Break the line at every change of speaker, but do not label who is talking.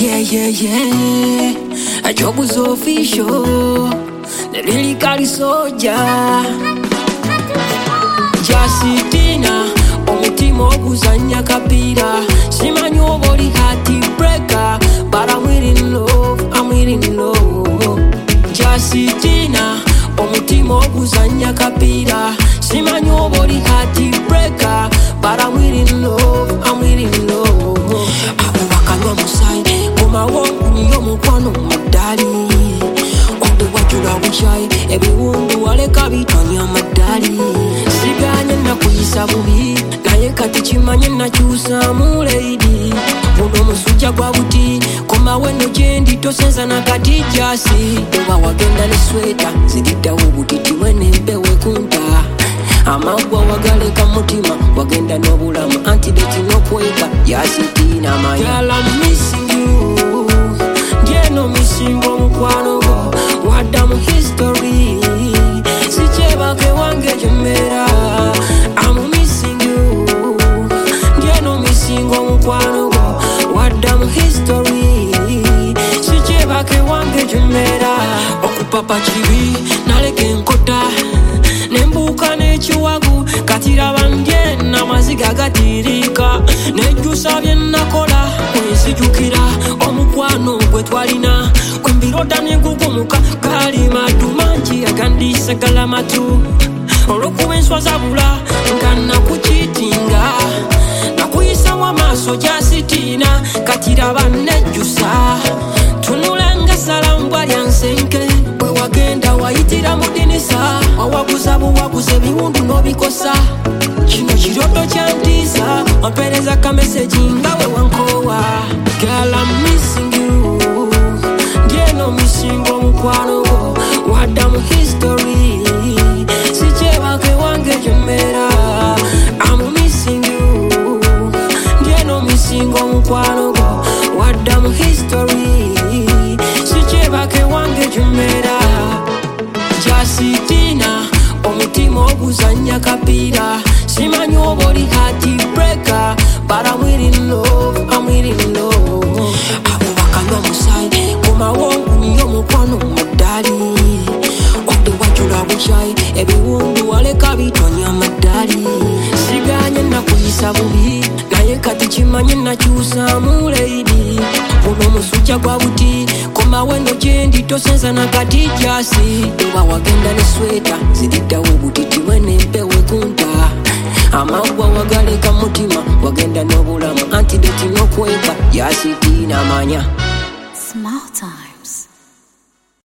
A job was official. The lyrical soldier. Jasitina, omutima oguzanya kapira. Simanyi oboli heart breaker, but I'm waiting love, I'm waiting love. Jasitina, omutima oguzanya kapira. Simanyi oboli heart breaker, but I'm waiting love, I'm waiting love. Abubakanywa musai, goma wongu niyo mukwano madali. Ondo wajula buchai, ebiwundu waleka bitonya madali. Siganye na kuyisa bubi, naye kati chimanye na chusa mu lady. Buno musujja gwa buti, koma weno jendi tosenza na kati jasi. Oba wagenda ne sweta, zidida ubutiti wene mbewe kunta. Amagwa wagaleka mutima, wagenda n'obulamu antidote n'okweka Jasitina maya. Girl, I'm missing you. Jeno missing omukwano go, wadda mu history. Sichebake wange jemera. I'm missing you. Jeno missing omukwano go, wadda mu history. Sichebake wange jemera. Okupapa chibi, naleke nkota. Nembuka nechiwagu, katira bandye na maziga gatirika. Nejusa byenakola, nsijukira omukwano gwe twalina. Kwembiroda negugumuka, gali matu mangi agandise galamatu. Olwokuba enswa zabula, nga nakuchitinga. Nakuyisa mu maaso Jasitina, katira bannejusa. Tunulanga salambwa lya nsenke, bwe wagenda wayitira mu dinisa. Wawaguza buwaguze biwundu n'obikosa. Kino kiroto kyantiisa, wampereza ka message nga we wankowa. Girl, I'm missing you. Jeno missing omukwano go, wadda mu history. Sichebake wange jemera. I'm missing you. Jeno missing omukwano go, wadda mu history. Sichebake wange jemera. Jasitina, omutima oguzanya kapira. Simanyi oboli heart breaker, but I'm waiting love, I'm waiting love. Abubakanywa musai, goma wongu niyo mukwano madali. Ondo wajula buchai, ebiwundu waleka bitonya madali. Siganye na kuyisa bubi, naye kati chimanye na chusa mu lady. Buno musujja gwa buti, koma weno jendi tosenza na kati jasi. Oba wagenda ne sweta, zidida ubutiti wene mpewe kunta. Amagwa wagaleka mutima, wagenda n'obulamu antidote n'okweka Jasitina manya.